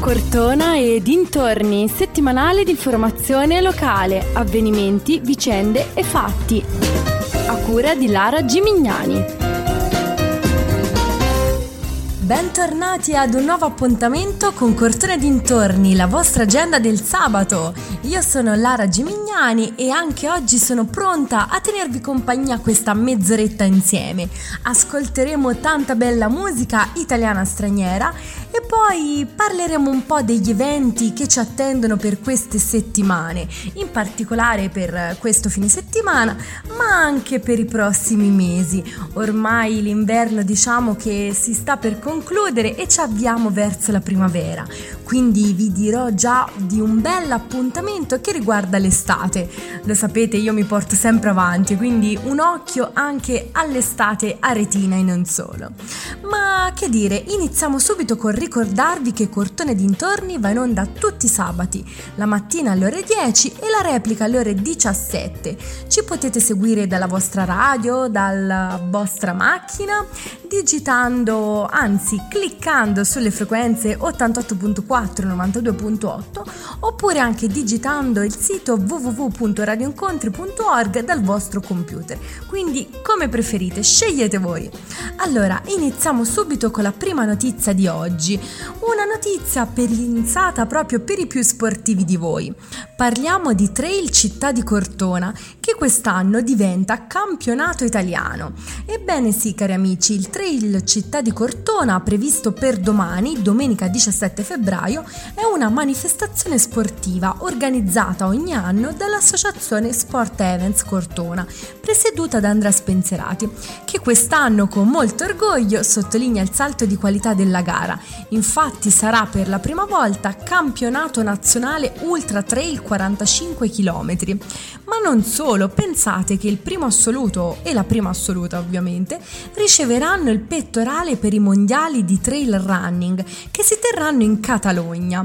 Cortona e dintorni, settimanale di informazione locale, avvenimenti, vicende e fatti. A cura di Lara Gimignani. Bentornati ad un nuovo appuntamento con Cortona e dintorni, la vostra agenda del sabato. Io sono Lara Gimignani e anche oggi sono pronta a tenervi compagnia questa mezz'oretta insieme. Ascolteremo tanta bella musica italiana straniera e poi parleremo un po' degli eventi che ci attendono per queste settimane, in particolare per questo fine settimana, ma anche per i prossimi mesi. Ormai l'inverno diciamo che si sta per concludere e ci avviamo verso la primavera, quindi vi dirò già di un bel appuntamento che riguarda l'estate. Lo sapete, io mi porto sempre avanti, quindi un occhio anche all'estate aretina e non solo. Ma che dire, iniziamo subito con ricordarvi che Cortona e dintorni va in onda tutti i sabati, la mattina alle ore 10 e la replica alle ore 17. Ci potete seguire dalla vostra radio, dalla vostra macchina, digitando, anzi cliccando sulle frequenze 88.4 e 92.8 oppure anche digitando il sito www.radioincontri.org dal vostro computer. Quindi come preferite, scegliete voi. Allora, iniziamo subito con la prima notizia di oggi, una notizia pensata proprio per i più sportivi di voi. Parliamo di Trail Città di Cortona, che quest'anno diventa campionato italiano. Ebbene sì, cari amici, il Trail Città di Cortona, previsto per domani, domenica 17 febbraio, è una manifestazione sportiva organizzata ogni anno dall'associazione Sport Events Cortona, presieduta da Andrea Spenzerati, che quest'anno con molto orgoglio sottolinea il salto di qualità della gara. Infatti sarà per la prima volta campionato nazionale Ultra Trail 45 km. Ma non solo, pensate che il primo assoluto e la prima assoluta ovviamente riceveranno il pettorale per i mondiali di trail running che si terranno in Catalogna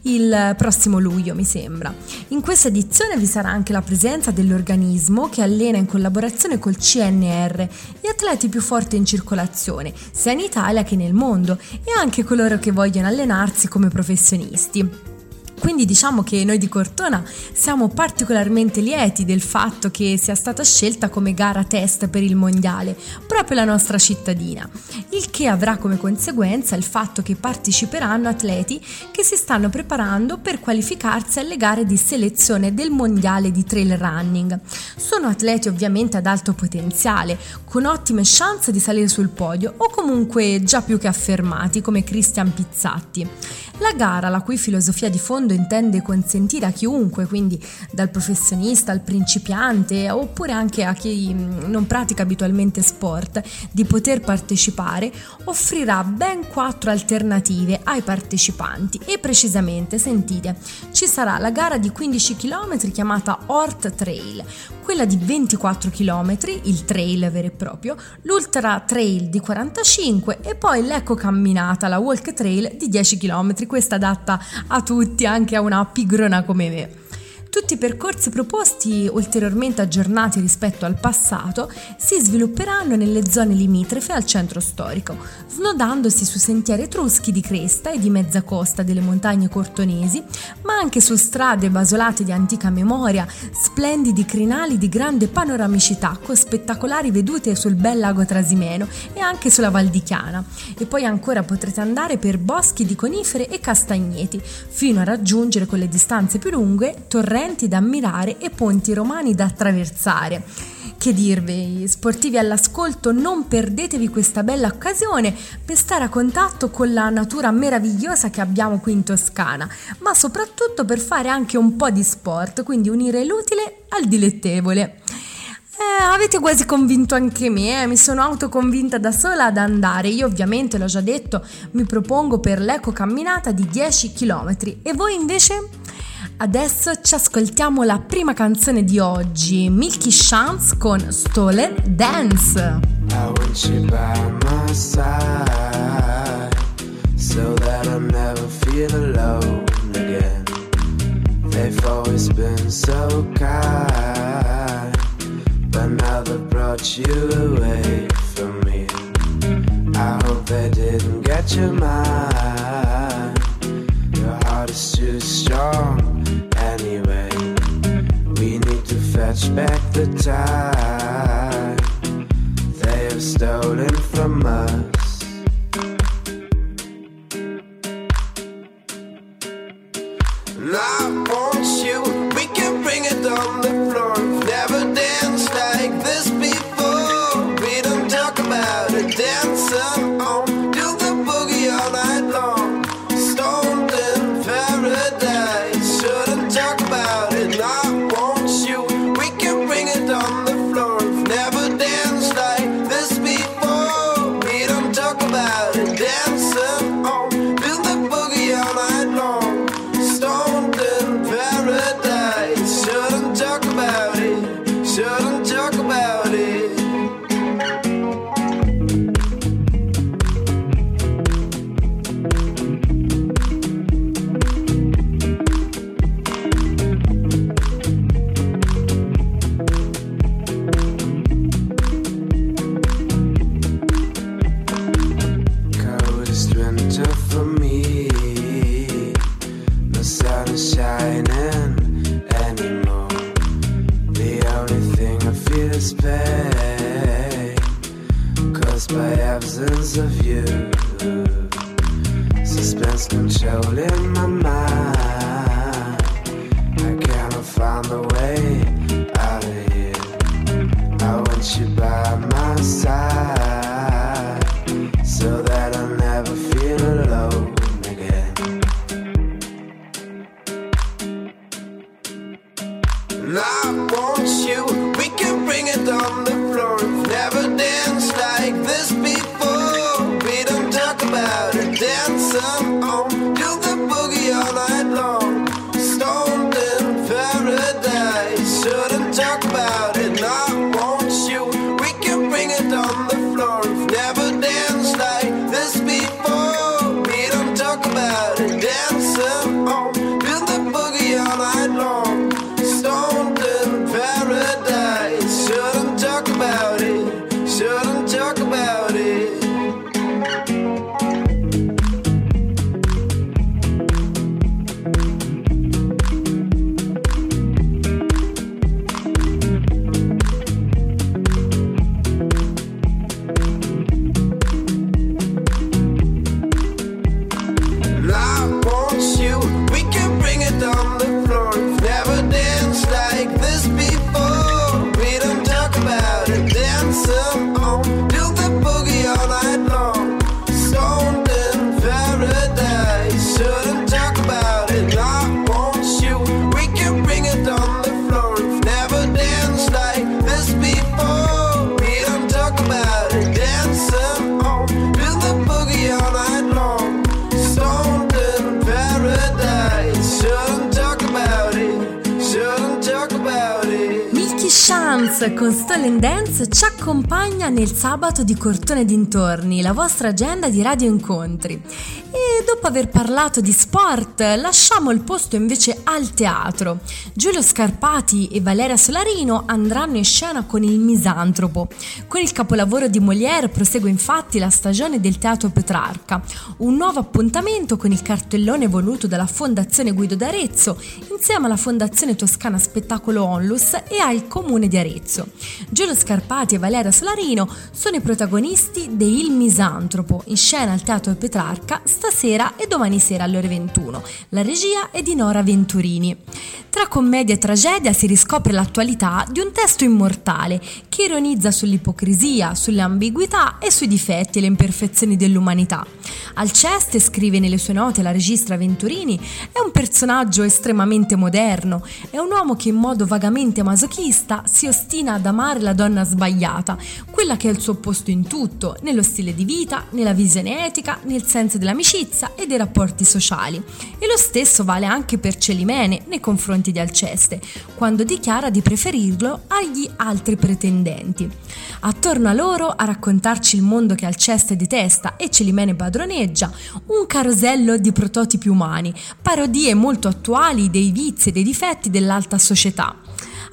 il prossimo luglio, mi sembra. In questa edizione vi sarà anche la presenza dell'organismo che allena in collaborazione col CNR gli atleti più forti in circolazione, sia in Italia che nel mondo, e anche coloro che vogliono allenarsi come professionisti. Quindi diciamo che noi di Cortona siamo particolarmente lieti del fatto che sia stata scelta come gara test per il mondiale proprio la nostra cittadina, il che avrà come conseguenza il fatto che parteciperanno atleti che si stanno preparando per qualificarsi alle gare di selezione del mondiale di trail running. Sono atleti ovviamente ad alto potenziale, con ottime chance di salire sul podio o comunque già più che affermati, come Cristian Pizzatti. La gara, la cui filosofia di fondo intende consentire a chiunque, quindi dal professionista al principiante oppure anche a chi non pratica abitualmente sport, di poter partecipare, offrirà ben 4 alternative ai partecipanti e precisamente, sentite, ci sarà la gara di 15 km chiamata Hort Trail, quella di 24 km, il trail vero e proprio, l'Ultra Trail di 45 e poi l'Eco Camminata, la Walk Trail di 10 km, questa adatta a tutti, anche a una pigrona come me. Tutti i percorsi proposti, ulteriormente aggiornati rispetto al passato, si svilupperanno nelle zone limitrofe al centro storico, snodandosi su sentieri etruschi di cresta e di mezza costa delle montagne cortonesi, ma anche su strade basolate di antica memoria, splendidi crinali di grande panoramicità con spettacolari vedute sul bel lago Trasimeno e anche sulla Val di Chiana. E poi ancora potrete andare per boschi di conifere e castagneti, fino a raggiungere, con le distanze più lunghe, torrenti da ammirare e ponti romani da attraversare. Che dirvi, sportivi all'ascolto, non perdetevi questa bella occasione per stare a contatto con la natura meravigliosa che abbiamo qui in Toscana, ma soprattutto per fare anche un po' di sport, quindi unire l'utile al dilettevole. Avete quasi convinto anche me, mi sono autoconvinta da sola ad andare. Io ovviamente, l'ho già detto, mi propongo per l'eco camminata di 10 km. E voi invece? Adesso ci ascoltiamo la prima canzone di oggi, Milky Chance con Stolen Dance. I want you by my side, so that I'll never feel alone again. They've always been so kind, but now they've brought you away from me. I hope they didn't get your mind. And I want you, we can bring it on the floor. Never danced like this before. We don't talk about it, dancing on, do the boogie all night long. Stoned in paradise, shouldn't talk about it. And I want you, we can bring it on the floor. Never danced like this before. We don't talk about it, dancing on, do the boogie all night long. Stoned in paradise, shouldn't talk about it, shouldn't talk about it. Coldest winter for me, no sun is shining anymore. The only thing I feel is pain, caused by absence of you. Suspense controlling my mind, I cannot find a way out of here. I want you by my side, so that I'll never feel alone again. And I want you, we can bring it on the floor. Never danced like this before. We don't talk about it, dancing on, do the boogie all night long. Stoned in paradise, shouldn't talk about it. And I want you, we can bring it on the floor. Never danced like this before. We don't talk about it, dancing on, do the boogie all night long. Stoned in paradise, shouldn't talk about it, shouldn't talk about it. And I want you, we can bring it on the floor. Never danced like this before. We don't talk about it, dancing on, do the boogie all night long. Stoned in paradise, shouldn't talk about it. And I want you, we can bring it on the floor. Never danced like this before. We don't talk about it, dancing on, do the boogie all night long. Stoned in paradise, shouldn't talk about it, shouldn't talk about it. Milky Chance con Stolen Dance ci accompagna nel sabato di Cortone dintorni, la vostra agenda di radio incontri. E dopo aver parlato di sport, lasciamo il posto invece al teatro. Giulio Scarpati e Valeria Solarino andranno in scena con Il Misantropo. Con il capolavoro di Molière prosegue infatti la stagione del Teatro Petrarca, un nuovo appuntamento con il cartellone voluto dalla Fondazione Guido d'Arezzo insieme alla Fondazione Toscana Spettacolo Onlus e al Comune di Arezzo. Giulio Scarpati e Valeria Solarino sono i protagonisti di Il Misantropo, in scena al Teatro Petrarca stasera e domani sera alle ore 21. La regia è di Nora Venturini. Tra commedia e tragedia si riscopre l'attualità di un testo immortale che ironizza sull'ipocrisia, sulle ambiguità e sui difetti e le imperfezioni dell'umanità. Alceste, scrive nelle sue note la regista Venturini, è un personaggio estremamente moderno, è un uomo che in modo vagamente masochista si ostina ad amare la donna sbagliata, quella che è il suo opposto in tutto, nello stile di vita, nella visione etica, nel senso dell'amicizia e dei rapporti sociali. E lo stesso vale anche per Celimene nei confronti di Alceste, quando dichiara di preferirlo agli altri pretendenti. Attorno a loro, a raccontarci il mondo che Alceste detesta e Celimene padroneggia, un carosello di prototipi umani, parodie molto attuali dei vizi e dei difetti dell'alta società.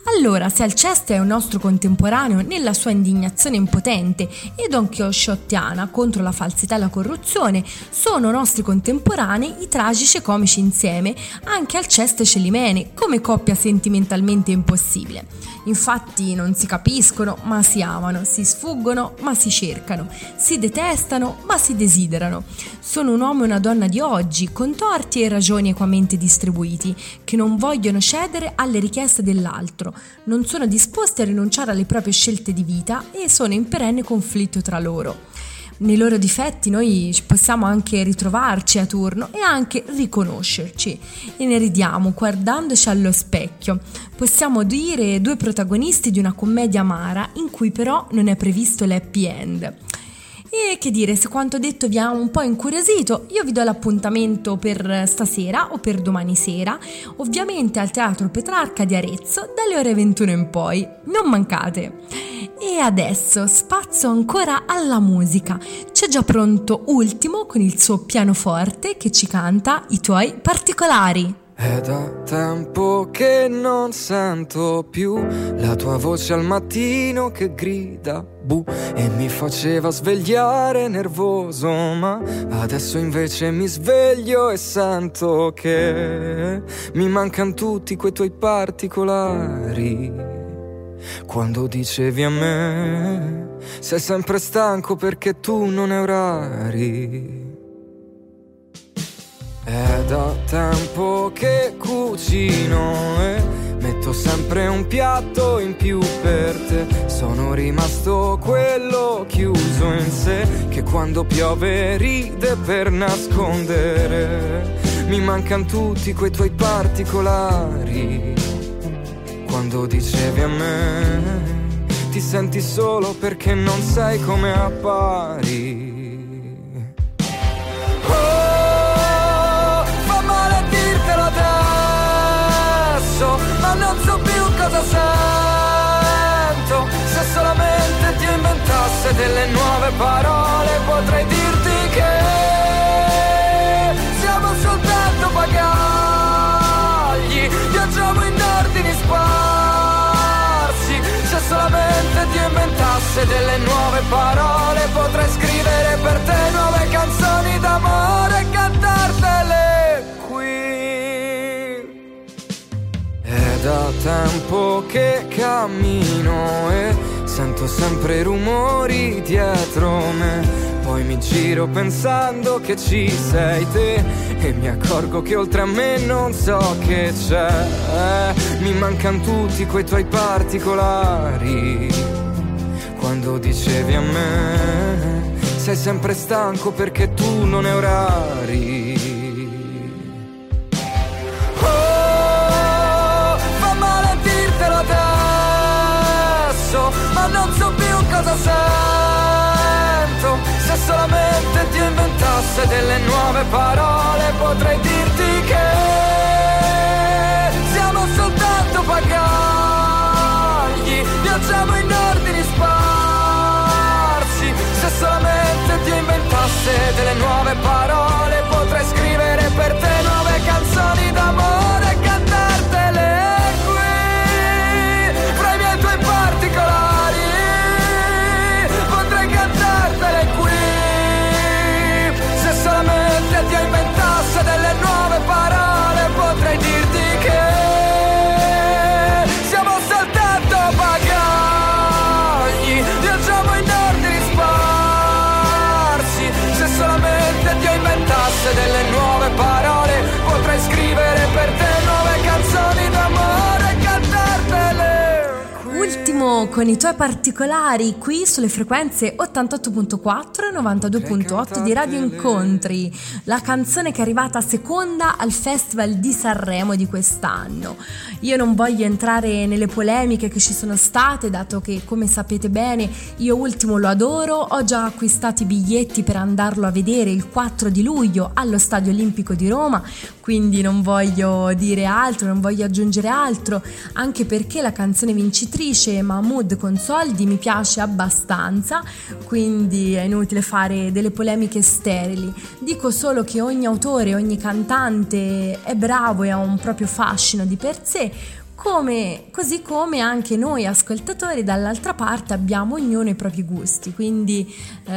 Allora, se Alceste è un nostro contemporaneo nella sua indignazione impotente e Don Chisciottiana contro la falsità e la corruzione, sono nostri contemporanei i tragici e comici insieme anche Alceste e Celimene, come coppia sentimentalmente impossibile. Infatti non si capiscono, ma si amano, si sfuggono, ma si cercano, si detestano, ma si desiderano. Sono un uomo e una donna di oggi, con torti e ragioni equamente distribuiti, che non vogliono cedere alle richieste dell'altro, non sono disposti a rinunciare alle proprie scelte di vita e sono in perenne conflitto tra loro. Nei loro difetti noi possiamo anche ritrovarci a turno e anche riconoscerci, e ne ridiamo guardandoci allo specchio. Possiamo dire due protagonisti di una commedia amara in cui però non è previsto l'happy end. E che dire, se quanto detto vi ha un po' incuriosito, io vi do l'appuntamento per stasera o per domani sera, ovviamente al Teatro Petrarca di Arezzo dalle ore 21 in poi. Non mancate! E adesso spazio ancora alla musica. C'è già pronto Ultimo con il suo pianoforte che ci canta I tuoi particolari. È da tempo che non sento più la tua voce al mattino che grida bu e mi faceva svegliare nervoso, ma adesso invece mi sveglio e sento che mi mancano tutti quei tuoi particolari. Quando dicevi a me sei sempre stanco perché tu non hai orari. È da tempo che cucino e metto sempre un piatto in più per te. Sono rimasto quello chiuso in sé che quando piove ride per nascondere. Mi mancano tutti quei tuoi particolari. Quando dicevi a me ti senti solo perché non sei come appari. Ma non so più cosa sento. Se solamente Dio inventasse delle nuove parole, potrei dirti che siamo soltanto bagagli, viaggiamo in ordini sparsi. Se solamente Dio inventasse delle nuove parole, potrei scrivere per te nuove canzoni d'amore e cantartele qui. È da tempo che cammino e sento sempre rumori dietro me. Poi mi giro pensando che ci sei te e mi accorgo che oltre a me non so che c'è. Mi mancano tutti quei tuoi particolari. Quando dicevi a me sei sempre stanco perché tu non hai orari. Ma non so più cosa sento. Se solamente Dio inventasse delle nuove parole, potrei dirti che siamo soltanto bagagli, viaggiamo in ordini sparsi. Se solamente Dio inventasse delle nuove parole, potrei scrivere per te nuove canzoni d'amore e cantartele qui, fra i miei tuoi particolari. Potrei cantartele qui. Se solamente Dio inventasse delle nuove parole, potrei dirti che siamo soltanto bagagli, viaggiamo in ordini sparsi. Se solamente Dio inventasse delle nuove parole, potrei scrivere per te nuove canzoni d'amore e cantartele. Ultimo con i tuoi particolari qui sulle frequenze 88.4 e 92.8 di Radio Incontri, la canzone che è arrivata seconda al Festival di Sanremo di quest'anno. Io non voglio entrare nelle polemiche che ci sono state, dato che, come sapete bene, io Ultimo lo adoro. Ho già acquistato i biglietti per andarlo a vedere il 4 di luglio allo Stadio Olimpico di Roma, quindi non voglio dire altro, non voglio aggiungere altro, anche perché la canzone vincitrice Mahmood con Soldi mi piace abbastanza, quindi è inutile fare delle polemiche sterili. Dico solo che ogni autore, ogni cantante è bravo e ha un proprio fascino di per sé, così come anche noi ascoltatori dall'altra parte abbiamo ognuno i propri gusti, quindi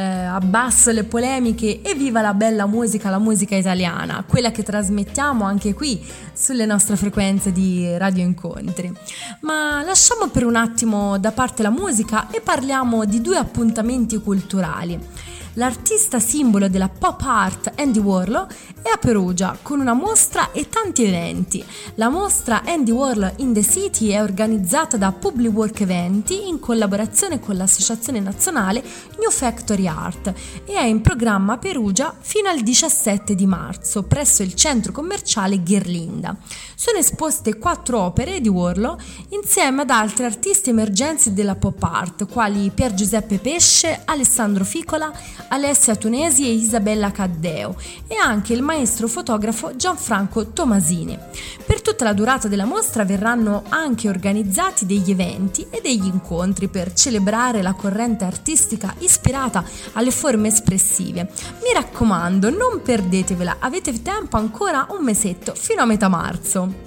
abbasso le polemiche e viva la bella musica, la musica italiana, quella che trasmettiamo anche qui sulle nostre frequenze di Radio Incontri. Ma lasciamo per un attimo da parte la musica e parliamo di due appuntamenti culturali. L'artista simbolo della pop art Andy Warhol è a Perugia con una mostra e tanti eventi. La mostra Andy Warhol in the City è organizzata da Public Work Eventi in collaborazione con l'Associazione Nazionale New Factory Art e è in programma a Perugia fino al 17 di marzo presso il centro commerciale Ghirlinda. Sono esposte 4 opere di Warhol insieme ad altri artisti emergenti della pop art quali Pier Giuseppe Pesce, Alessandro Ficola, Alessia Tunesi e Isabella Caddeo e anche il maestro fotografo Gianfranco Tomasini. Per tutta la durata della mostra verranno anche organizzati degli eventi e degli incontri per celebrare la corrente artistica ispirata alle forme espressive. Mi raccomando, non perdetevela, avete tempo ancora un mesetto fino a metà marzo.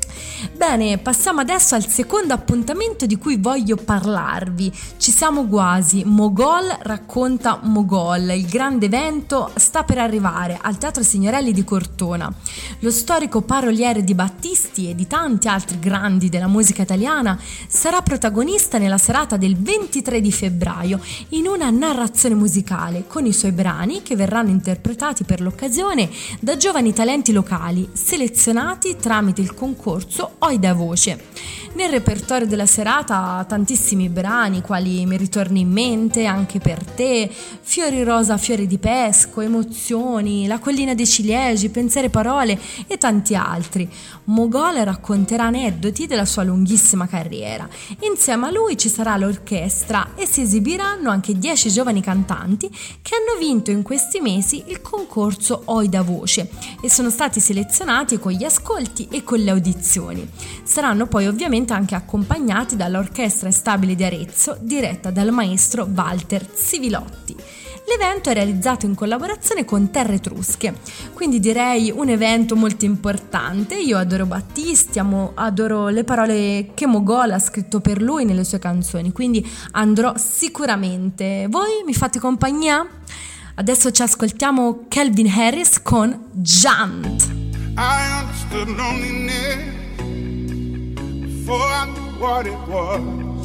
Bene, passiamo adesso al secondo appuntamento di cui voglio parlarvi. Ci siamo quasi, Mogol racconta Mogol, il grande evento sta per arrivare al Teatro Signorelli di Cortona. Lo storico paroliere di Battisti e di tanti altri grandi della musica italiana sarà protagonista nella serata del 23 di febbraio in una narrazione musicale con i suoi brani che verranno interpretati per l'occasione da giovani talenti locali selezionati tramite il concorso Oi da Voce. Nel repertorio della serata tantissimi brani quali Mi ritorni in mente, Anche per te, Fiori rosa, fiori di pesco, Emozioni, La collina dei ciliegi, Pensieri e parole e tanti altri. Mogol racconterà aneddoti della sua lunghissima carriera. Insieme a lui ci sarà l'orchestra e si esibiranno anche 10 giovani cantanti che hanno vinto in questi mesi il concorso Oi da Voce e sono stati selezionati con gli ascolti e con le audizioni. Saranno poi ovviamente anche accompagnati dall'Orchestra Stabile di Arezzo diretta dal maestro Walter Civilotti. L'evento è realizzato in collaborazione con Terre Etrusche, quindi direi un evento molto importante. Io adoro Battisti, adoro le parole che Mogol ha scritto per lui nelle sue canzoni, quindi andrò sicuramente. Voi mi fate compagnia? Adesso ci ascoltiamo Calvin Harris con Jant. I understood loneliness before I knew what it was.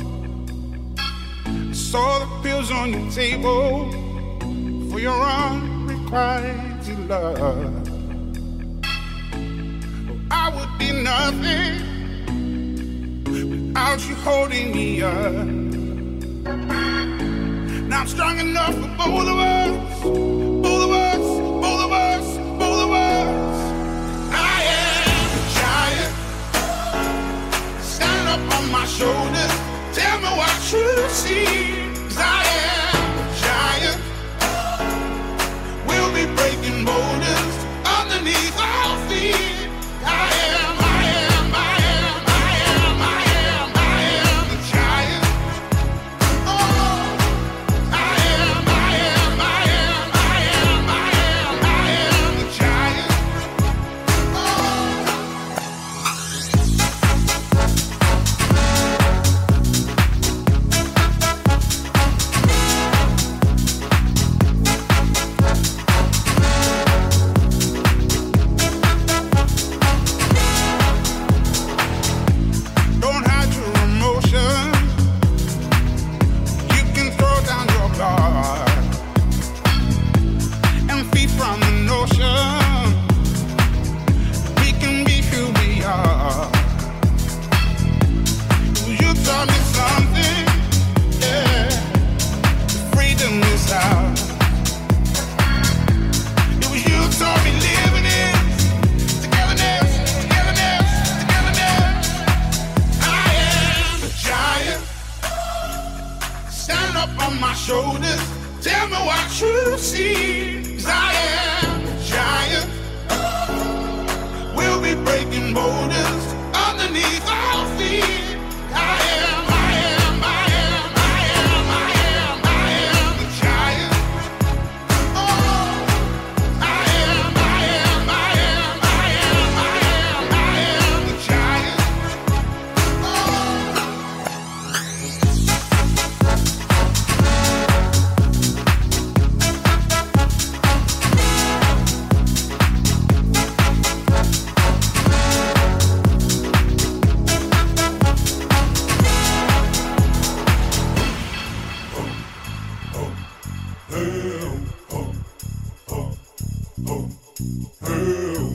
I saw the pills on your table for your unrequited love. Oh, I would be nothing without you holding me up. Now I'm strong enough for both of us, both of us, both of us, both of us. I am a giant. Stand up on my shoulders. Tell me what you see. 'Cause I am a giant. We'll be breaking boulders underneath our feet. I am, I am, I am, I am, I am, I am a giant. Oh, I am, I am, I am, I am, I am, I am a giant. Don't hide your emotions. You can throw down your guard and feed from the notion. We can be who we are. You taught me something, yeah. Freedom is ours. It was you who taught me living is togetherness, togetherness, togetherness. I am a giant. Stand up on my shoulders. Tell me what you see. 'Cause I am a giant. We'll be breaking boulders underneath our feet. I am, I am, I am, I am, I am, I am a giant. Oh, I am, I am, I am, I am, I am, I am a giant.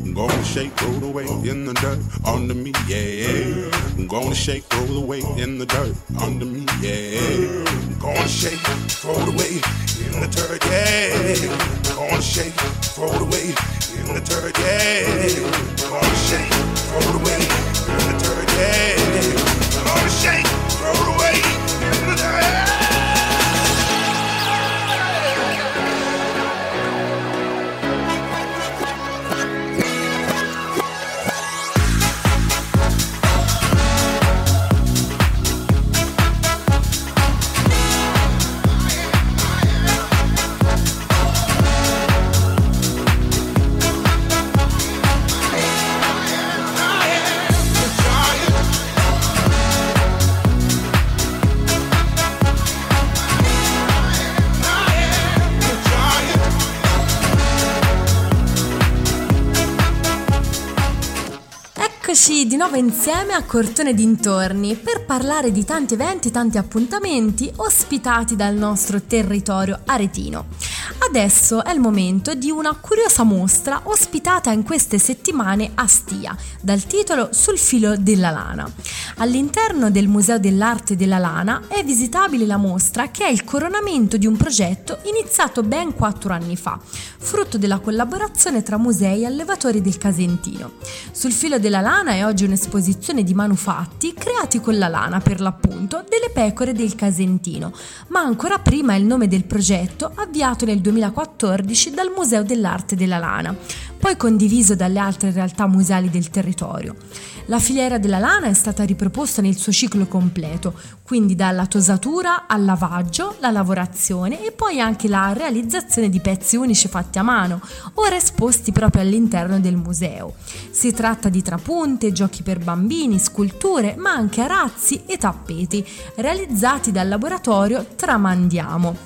I'm gonna shake, roll away in the dirt under me, yeah. I'm gonna shake, roll away in the dirt under me, yeah. I'm gonna shake, roll away in the dirt, yeah. I'm gonna shake, roll away in the dirt, yeah. I'm gonna shake, roll away in the dirt, yeah. I'm gonna shake, roll away in the dirt. Eccoci di nuovo insieme a Cortone dintorni per parlare di tanti eventi, tanti appuntamenti ospitati dal nostro territorio aretino. Adesso è il momento di una curiosa mostra ospitata in queste settimane a Stia, dal titolo Sul filo della lana. All'interno del Museo dell'Arte della Lana è visitabile la mostra che è il coronamento di un progetto iniziato ben 4 anni fa, frutto della collaborazione tra musei e allevatori del Casentino. Sul filo della lana è oggi un'esposizione di manufatti creati con la lana, per l'appunto, delle pecore del Casentino, ma ancora prima è il nome del progetto avviato nel 2014 dal Museo dell'Arte della Lana, poi condiviso dalle altre realtà museali del territorio. La filiera della lana è stata riproposta nel suo ciclo completo, quindi dalla tosatura al lavaggio, la lavorazione e poi anche la realizzazione di pezzi unici fatti a mano, ora esposti proprio all'interno del museo. Si tratta di trapunte, giochi per bambini, sculture, ma anche arazzi e tappeti, realizzati dal laboratorio Tramandiamo.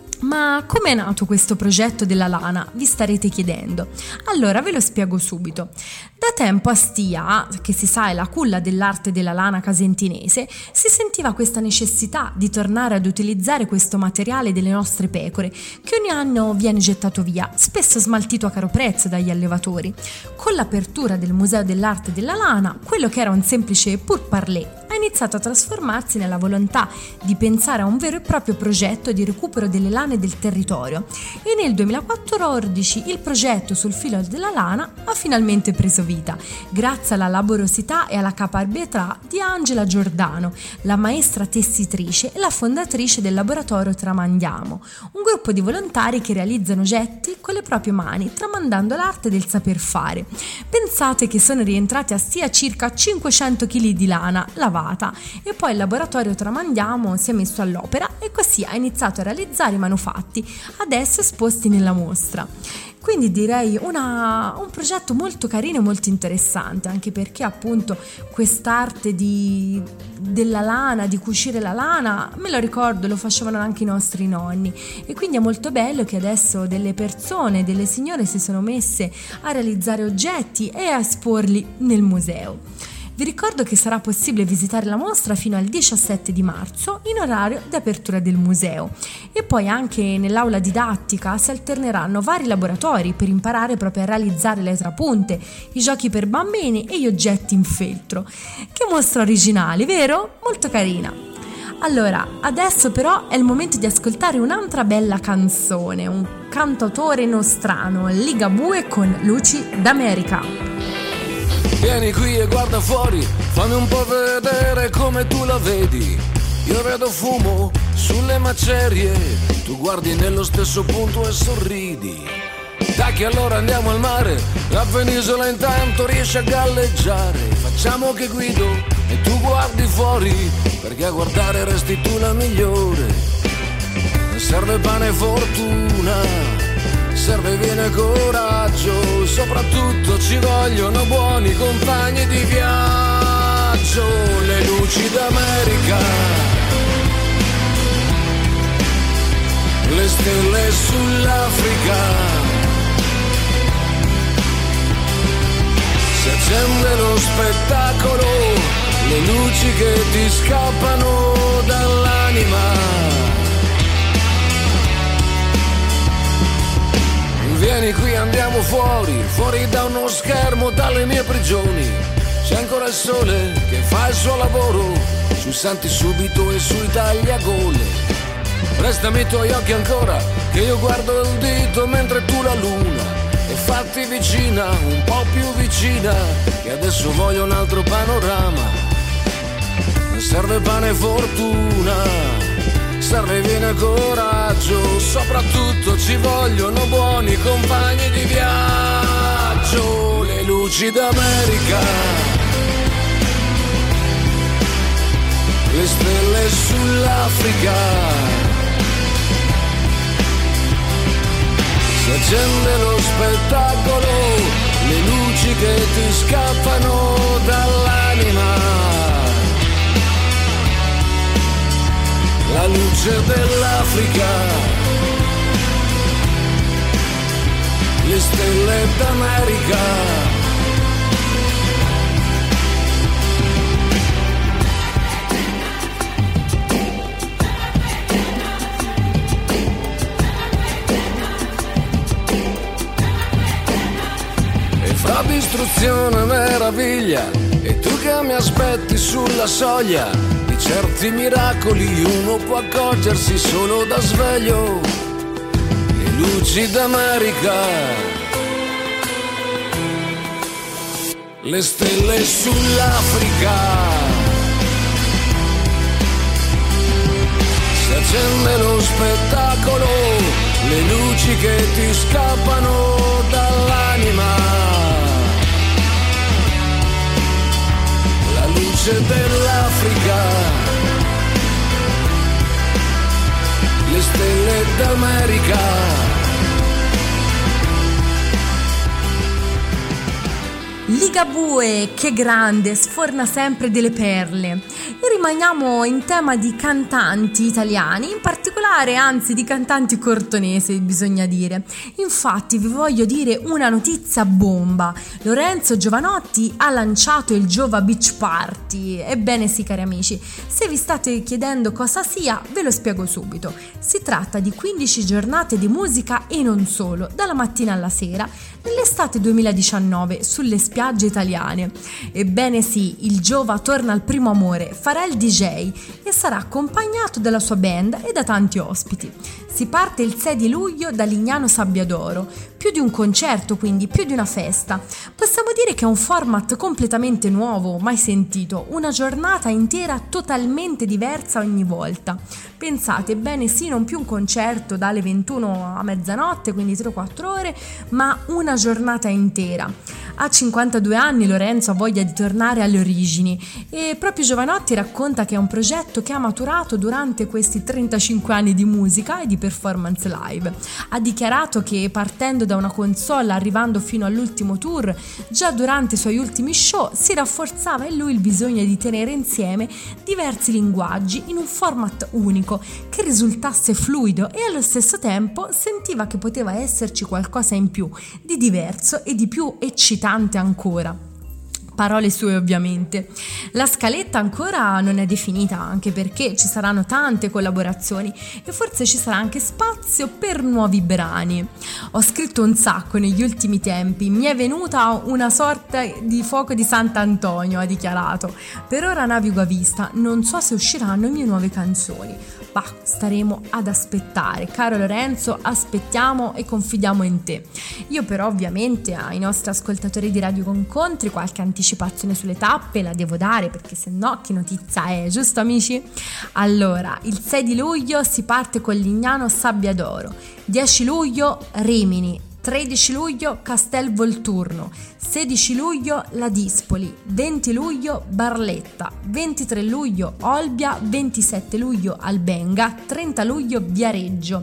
Ma com'è nato questo progetto della lana? Vi starete chiedendo. Allora ve lo spiego subito. Da tempo a Stia, che si sa è la culla dell'arte della lana casentinese, si sentiva questa necessità di tornare ad utilizzare questo materiale delle nostre pecore, che ogni anno viene gettato via, spesso smaltito a caro prezzo dagli allevatori. Con l'apertura del Museo dell'Arte della Lana, quello che era un semplice pourparlers ha iniziato a trasformarsi nella volontà di pensare a un vero e proprio progetto di recupero delle lane del territorio, e nel 2014 il progetto Sul filo della lana ha finalmente preso vita, grazie alla laboriosità e alla caparbietà di Angela Giordano, la maestra tessitrice e la fondatrice del laboratorio Tramandiamo, un gruppo di volontari che realizzano oggetti con le proprie mani, tramandando l'arte del saper fare. Pensate che sono rientrati a Stia circa 500 kg di lana lavata, e poi il laboratorio Tramandiamo si è messo all'opera e così ha iniziato a realizzare i manufatti adesso esposti nella mostra. Quindi direi un progetto molto carino e molto interessante, anche perché appunto quest'arte della lana, di cucire la lana, me lo ricordo, lo facevano anche i nostri nonni, e quindi è molto bello che adesso delle persone, delle signore si sono messe a realizzare oggetti e a esporli nel museo. Vi ricordo che sarà possibile visitare la mostra fino al 17 di marzo in orario di apertura del museo, e poi anche nell'aula didattica si alterneranno vari laboratori per imparare proprio a realizzare le trapunte, i giochi per bambini e gli oggetti in feltro. Che mostra originale, vero? Molto carina. Allora, adesso però è il momento di ascoltare un'altra bella canzone, un cantautore nostrano, Ligabue con Luci d'America. Vieni qui e guarda fuori, fammi un po' vedere come tu la vedi. Io vedo fumo sulle macerie, tu guardi nello stesso punto e sorridi. Dai che allora andiamo al mare, la penisola intanto riesce a galleggiare. Facciamo che guido e tu guardi fuori, perché a guardare resti tu la migliore. Serve pane e fortuna, serve viene coraggio, soprattutto ci vogliono buoni compagni di viaggio. Le luci d'America, le stelle sull'Africa, si accende lo spettacolo, le luci che ti scappano dall'anima. Vieni qui, andiamo fuori da uno schermo, dalle mie prigioni. C'è ancora il sole che fa il suo lavoro sui santi subito e sui tagliagole. Prestami i tuoi occhi ancora, che io guardo il dito mentre tu la luna. E fatti vicina, un po' più vicina, che adesso voglio un altro panorama. Non serve pane e fortuna, serve vino e coraggio. Soprattutto ci vogliono buoni compagni di viaggio. Le luci d'America, le stelle sull'Africa. Si accende lo spettacolo, le luci che ti scappano dall'anima. La luce dell'Africa, le stelle d'America. Fra distruzione e meraviglia, e tu che mi aspetti sulla soglia di certi miracoli, uno può accorgersi solo da sveglio. Le luci d'America, le stelle sull'Africa. Si accende lo spettacolo, le luci che ti scappano dall'anima. Luce dell'Africa, le stelle d'America. Ligabue, che grande, sforna sempre delle perle. E rimaniamo in tema di cantanti italiani, in particolare, anzi di cantanti cortonesi, bisogna dire. Infatti vi voglio dire una notizia bomba. Lorenzo Giovanotti ha lanciato il Giova Beach Party. Ebbene sì, cari amici, se vi state chiedendo cosa sia, ve lo spiego subito. Si tratta di 15 giornate di musica e non solo, dalla mattina alla sera, nell'estate 2019 sulle spiagge italiane. Ebbene sì, il Giova torna al primo amore, farà il DJ e sarà accompagnato dalla sua band e da tanti ospiti. Si parte il 6 di luglio da Lignano Sabbiadoro, più di un concerto, quindi più di una festa. Possiamo dire che è un format completamente nuovo, mai sentito, una giornata intera totalmente diversa ogni volta. Pensate, bene sì, non più un concerto dalle 21 a mezzanotte, quindi 3-4 ore, ma una giornata intera. A 52 anni Lorenzo ha voglia di tornare alle origini e proprio Giovanotti racconta che è un progetto che ha maturato durante questi 35 anni di musica e di performance live. Ha dichiarato che partendo da una console, arrivando fino all'ultimo tour, già durante i suoi ultimi show si rafforzava in lui il bisogno di tenere insieme diversi linguaggi in un format unico che risultasse fluido e allo stesso tempo sentiva che poteva esserci qualcosa in più, di diverso e di più eccitante ancora. Parole sue ovviamente. La scaletta ancora non è definita, anche perché ci saranno tante collaborazioni e forse ci sarà anche spazio per nuovi brani. Ho scritto un sacco negli ultimi tempi, mi è venuta una sorta di fuoco di Sant'Antonio, ha dichiarato. Per ora navigo a vista, non so se usciranno mie nuove canzoni. Bah, staremo ad aspettare. Caro Lorenzo, aspettiamo e confidiamo in te. Io però ovviamente ai nostri ascoltatori di Radio Incontri qualche anticipazione sulle tappe la devo dare, perché se no che notizia è, giusto amici? Allora, il 6 di luglio si parte con Lignano Sabbiadoro, 10 luglio Rimini, 13 luglio Castel Volturno, 16 luglio Ladispoli, 20 luglio Barletta, 23 luglio Olbia, 27 luglio Albenga, 30 luglio Viareggio.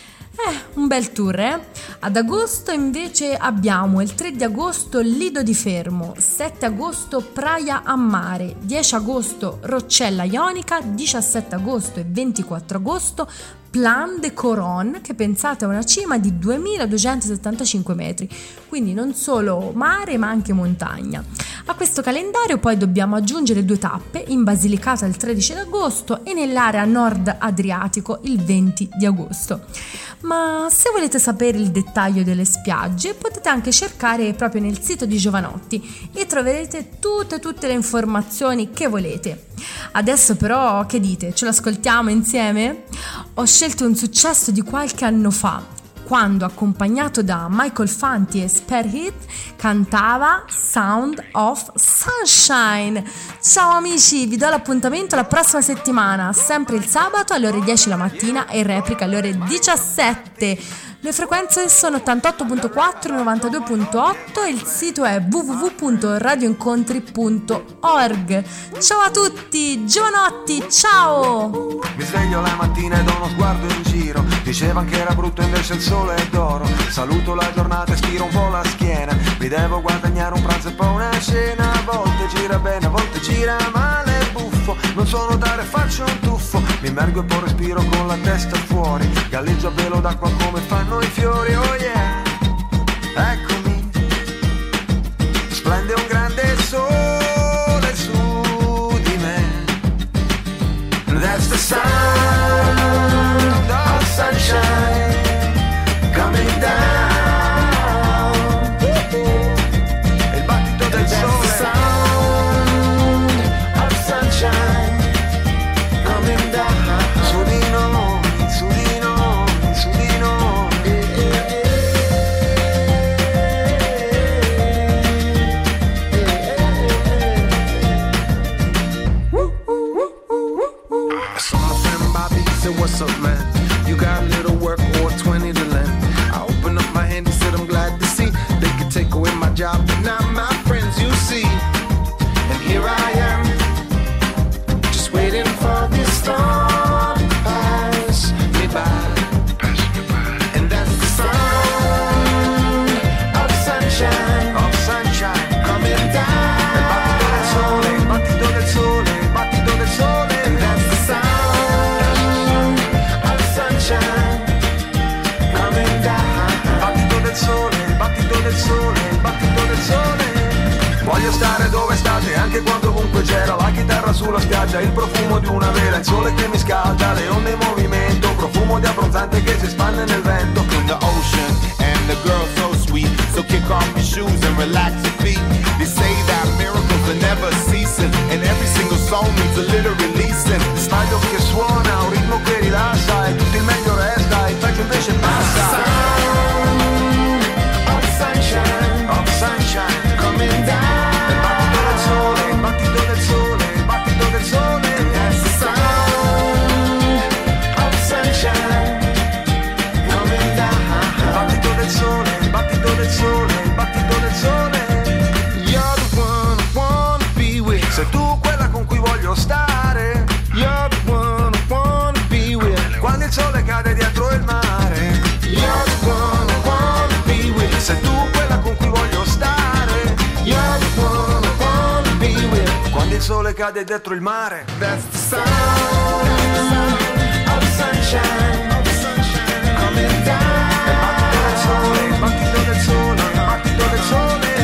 Un bel tour, eh? Ad agosto invece abbiamo il 3 di agosto Lido di Fermo, 7 agosto Praia a Mare, 10 agosto Roccella Ionica, 17 agosto e 24 agosto Plan de Coron, che pensate è una cima di 2275 metri, quindi non solo mare ma anche montagna. A questo calendario poi dobbiamo aggiungere 2 tappe, in Basilicata il 13 agosto e nell'area nord Adriatico il 20 di agosto. Ma se volete sapere il dettaglio delle spiagge potete anche cercare proprio nel sito di Giovanotti e troverete tutte le informazioni che volete. Adesso però, che dite? Ce lo ascoltiamo insieme? Ho scelto un successo di qualche anno fa, quando accompagnato da Michael Fanti e Spare Hit cantava Sound of Sunshine. Ciao amici, vi do l'appuntamento la prossima settimana, sempre il sabato alle ore 10 la mattina e in replica alle ore 17. Le frequenze sono 88.4 e 92.8 e il sito è www.radioincontri.org. Ciao a tutti, Giovanotti, ciao! Mi sveglio la mattina e do uno sguardo in giro. Dicevano che era brutto invece il sole è d'oro. Saluto la giornata e stiro un po' la schiena. Mi devo guadagnare un pranzo e poi una cena. A volte gira bene, a volte gira male, buffo. Non so nuotare, faccio un tuffo. Mi immergo e poi respiro con la testa fuori. Galleggio a velo d'acqua come fanno i fiori, oh yeah. Eccomi, splende un grande sole su di me. That's the sound of sunshine coming down. Il battito del sole. That's the sound of sunshine coming down. Su di noi, su di noi, su di noi. What's up, man? You got a little work or 20 to lend. I opened up my hand and said I'm glad to see they could take away my job, but not my friends, you see. And here I am, just waiting for this storm to pass me by. And that's the sound of sunshine, coming down. Il battito del sole, il battito del sole, il battito del sole. And that's the sound coming down. Battito del sole, il battito del sole, il battito del sole. Voglio stare dove state, anche quando ovunque c'era la chitarra sulla spiaggia, il profumo di una vela, il sole che mi scalda, le onde in movimento, profumo di abbronzante che si espande nel vento. In the ocean, and the girl so sweet, so kick off your shoes and relax your feet. They say that miracles are never ceasing, and every single song needs a little releasing. Sbaglio che suona, un ritmo che rilassa, e tutto il meglio resta, il peggio invece passa. Of sunshine, coming down. Il battito del sole, il battito del sole, il battito del sole. And that's the sound of sunshine coming down. Il battito del sole, il battito del sole, il battito del sole. You're the one I wanna be with. Sei tu quella con cui voglio stare. You're the one I wanna be with. Quando il sole cade dietro il mare. You're the one I wanna be with. Sei tu quella con cui voglio stare. You're the one I wanna be with. Quando il sole cade dietro il mare. That's the sound of sunshine coming down. Il battito del sole, il battito del sole, il battito del sole.